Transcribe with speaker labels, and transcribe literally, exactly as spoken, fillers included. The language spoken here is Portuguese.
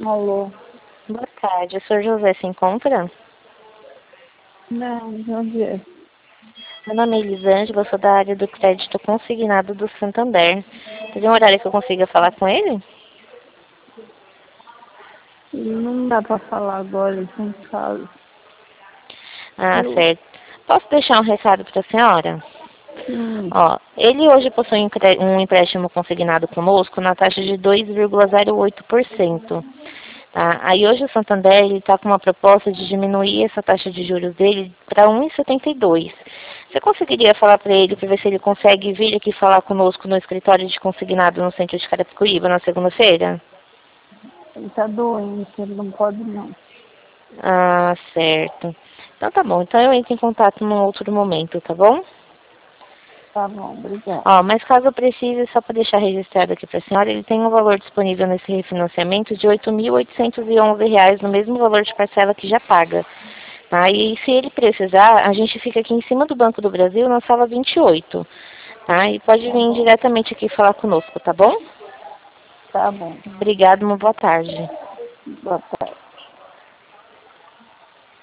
Speaker 1: Alô?
Speaker 2: Boa tarde, o senhor José se encontra?
Speaker 1: Não, onde é?
Speaker 2: Meu nome é Elisângela, eu sou da área do crédito consignado do Santander. Tem um horário que eu consiga falar com ele?
Speaker 1: Não dá pra falar agora, ele tá em casa.
Speaker 2: Ah,
Speaker 1: Eu,
Speaker 2: certo. Posso deixar um recado para a senhora?
Speaker 1: hum,
Speaker 2: Ó, ele hoje possui um cre- um empréstimo consignado conosco na taxa de dois vírgula zero oito por cento. Tá? Aí hoje o Santander está com uma proposta de diminuir essa taxa de juros dele para um vírgula setenta e dois. Você conseguiria falar para ele para ver se ele consegue vir aqui falar conosco no escritório de consignado no centro de Carapicuíba na segunda-feira?
Speaker 1: ele tá doente, ele não pode não.
Speaker 2: Ah, certo. Então tá bom. Então eu entro em contato num outro momento, tá bom?
Speaker 1: Tá bom, obrigada.
Speaker 2: Ó, mas caso precise, só para deixar registrado aqui para a senhora, ele tem um valor disponível nesse refinanciamento de oito mil oitocentos e onze reais, no mesmo valor de parcela que já paga. Tá? E se ele precisar, a gente fica aqui em cima do Banco do Brasil, na sala vinte e oito. Tá? E pode
Speaker 1: Tá
Speaker 2: vir
Speaker 1: bom,
Speaker 2: diretamente aqui falar conosco, tá bom?
Speaker 1: tá bom.
Speaker 2: Obrigada, uma boa tarde.
Speaker 1: Boa tarde.